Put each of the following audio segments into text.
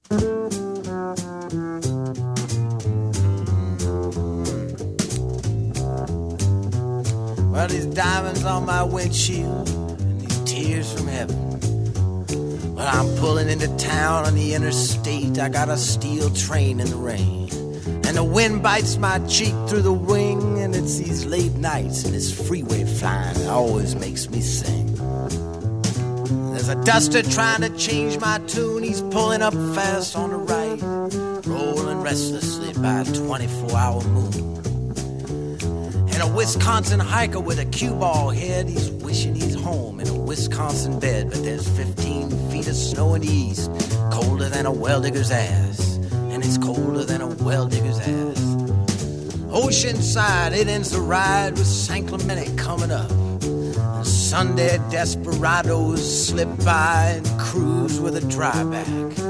Well, these diamonds on my windshield and these tears from heaven. Well, I'm pulling into town on the interstate. I got a steel train in the rain. And the wind bites my cheek through the wing. And it's these late nights and this freeway flying that always makes me sing. There's a duster trying to change my tune. He's pulling up fast on the right, rolling restlessly by a 24-hour moon. And a Wisconsin hiker with a cue ball head, he's wishing he's home in a Wisconsin bed. But there's 15 feet of snow in the east, colder than a well-digger's ass. And it's colder than a well-digger's ass. Oceanside, it ends the ride with San Clemente coming up. And Sunday desperados slip by and cruise with a dryback.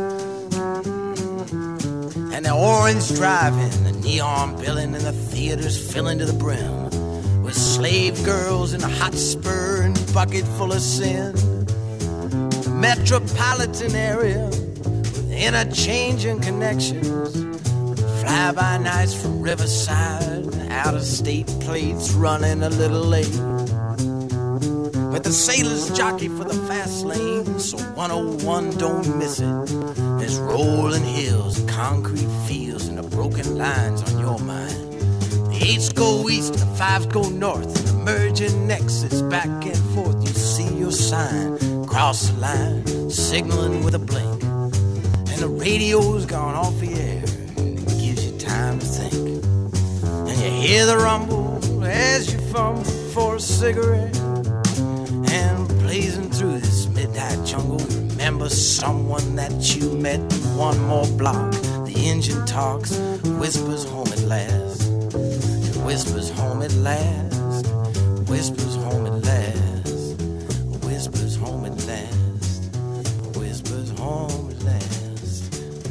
And the orange driving, the neon billing, and the theaters filling to the brim with slave girls in a hot spur and bucket full of sin. The metropolitan area with interchanging connections, fly-by-nights from Riverside, out-of-state plates running a little late. But the sailors jockey for the fast lane, so 101 don't miss it. There's rolling hills, concrete fields, and the broken lines on your mind. The 8s go east, the 5s go north, and the merging exits back and forth. You see your sign, cross the line, signaling with a blink. And the radio's gone off the air, and it gives you time to think. And you hear the rumble as you fumble for a cigarette. And blazing through this midnight jungle, remember someone that you met in one more block. The engine talks, whispers home at last. It whispers home at last. Whispers home at last. Whispers home at last. Whispers home at last.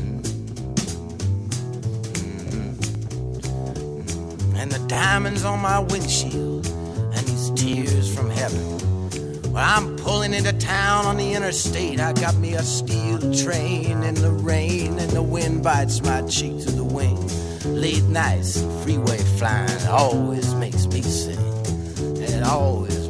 And the diamonds on my windshield and these tears from heaven. Well, I'm pulling into town on the interstate. I got me a steel train in the rain, and the wind bites my cheek to the wing. Late nights, freeway flying, always makes me sing. It always